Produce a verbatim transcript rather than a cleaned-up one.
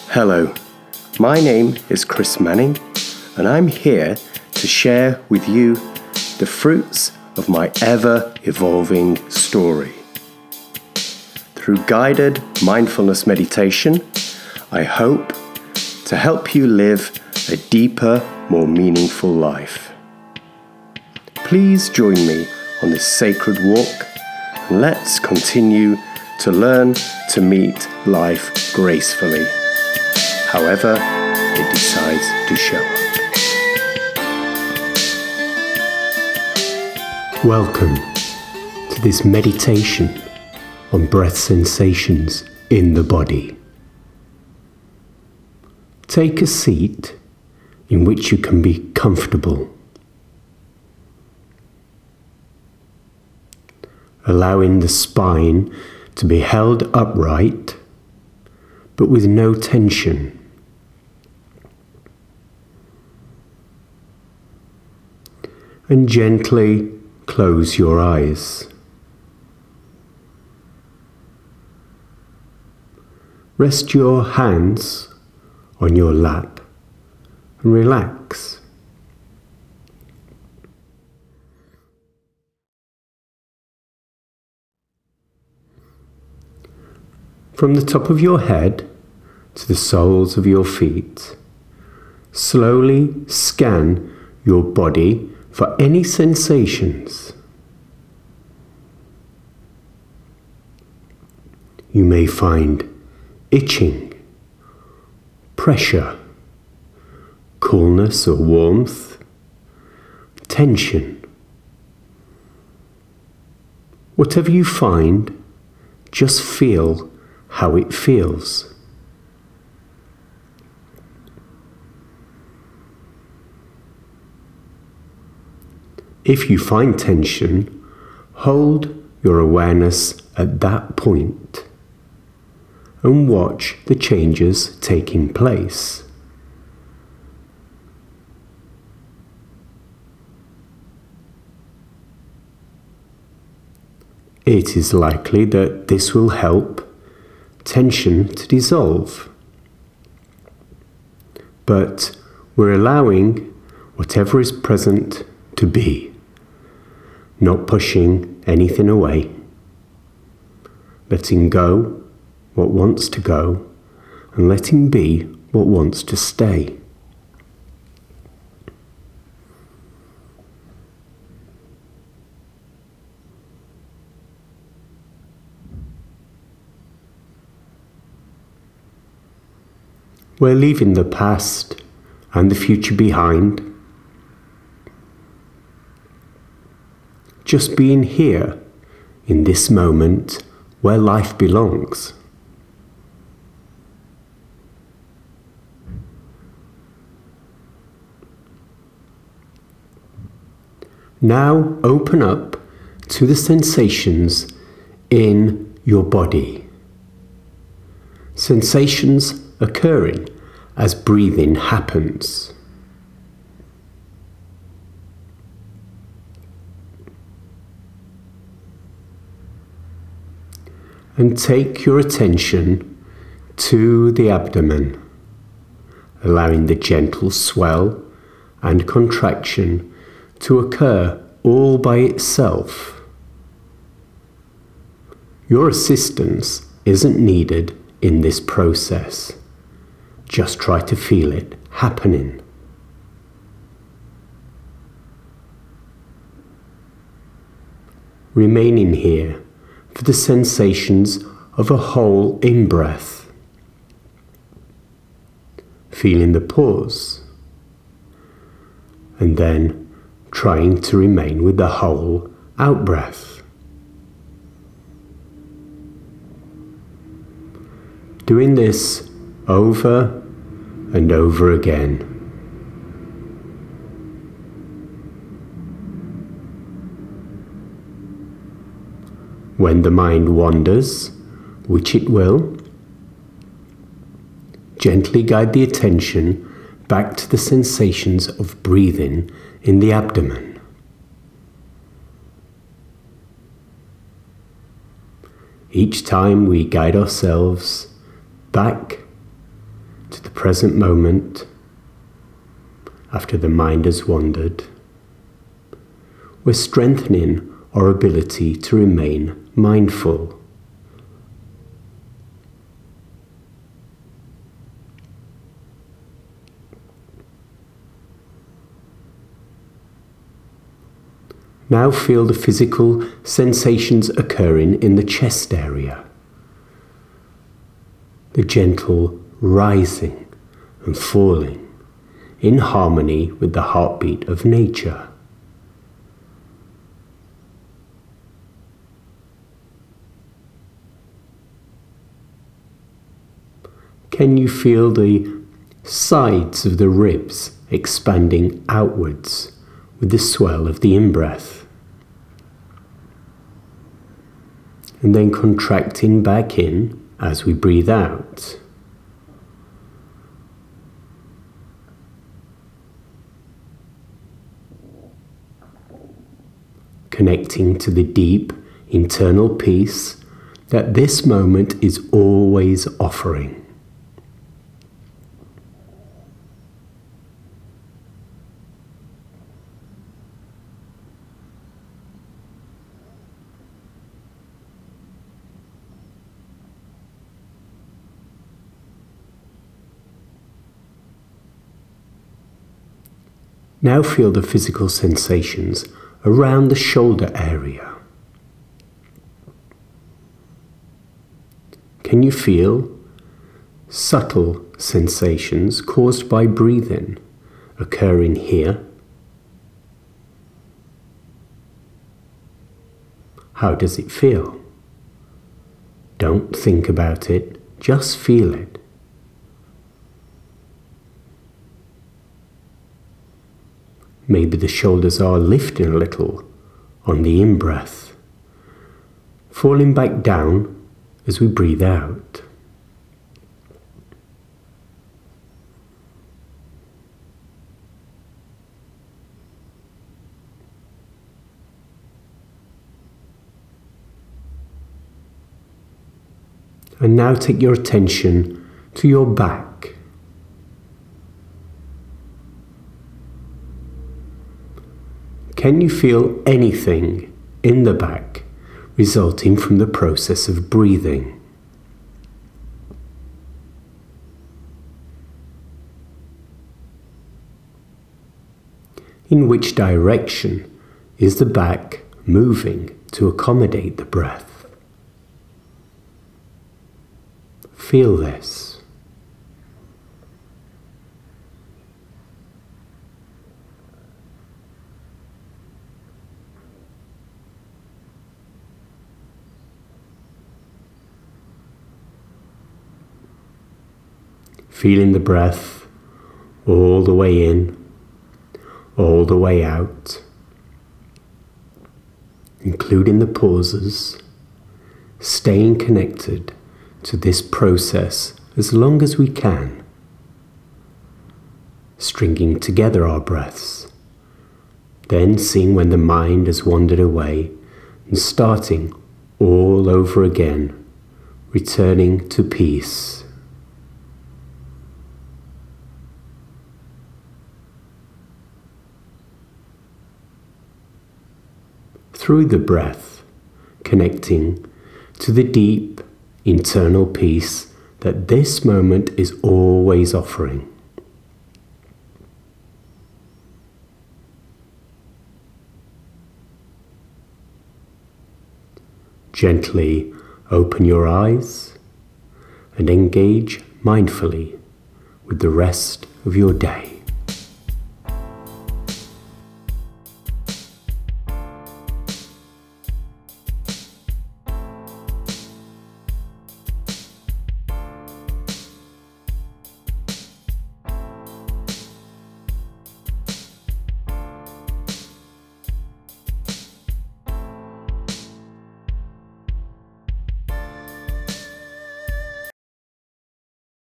Hello, my name is Chris Manning, and I'm here to share with you the fruits of my ever-evolving story. Through guided mindfulness meditation, I hope to help you live a deeper, more meaningful life. Please join me on this sacred walk, and let's continue to learn to meet life gracefully, however it decides to show up. Welcome to this meditation on breath sensations in the body. Take a seat in which you can be comfortable, allowing the spine to be held upright but with no tension. And gently close your eyes. Rest your hands on your lap and relax. From the top of your head to the soles of your feet, slowly scan your body for any sensations. You may find itching, pressure, coolness or warmth, tension. Whatever you find, just feel how it feels. If you find tension, hold your awareness at that point and watch the changes taking place. It is likely that this will help tension to dissolve, but we're allowing whatever is present to be, not pushing anything away, letting go what wants to go and letting be what wants to stay. We're leaving the past and the future behind. Just being here in this moment where life belongs. Now open up to the sensations in your body. Sensations occurring as breathing happens. And take your attention to the abdomen, allowing the gentle swell and contraction to occur all by itself. Your assistance isn't needed in this process. Just try to feel it happening. Remaining here for the sensations of a whole in-breath. Feeling the pause, and then trying to remain with the whole out-breath. Doing this over and over again. When the mind wanders, which it will, gently guide the attention back to the sensations of breathing in the abdomen. Each time we guide ourselves back to the present moment after the mind has wandered, we're strengthening our ability to remain mindful. Now feel the physical sensations occurring in the chest area. The gentle rising and falling in harmony with the heartbeat of nature. Can you feel the sides of the ribs expanding outwards with the swell of the in-breath? And then contracting back in as we breathe out. Connecting to the deep internal peace that this moment is always offering. Now feel the physical sensations around the shoulder area. Can you feel subtle sensations caused by breathing occurring here? How does it feel? Don't think about it, just feel it. Maybe the shoulders are lifting a little on the in-breath, falling back down as we breathe out. And now take your attention to your back. Can you feel anything in the back resulting from the process of breathing? In which direction is the back moving to accommodate the breath? Feel this. Feeling the breath all the way in, all the way out, including the pauses, staying connected to this process as long as we can, stringing together our breaths, then seeing when the mind has wandered away and starting all over again, returning to peace. Through the breath, connecting to the deep internal peace that this moment is always offering. Gently open your eyes and engage mindfully with the rest of your day.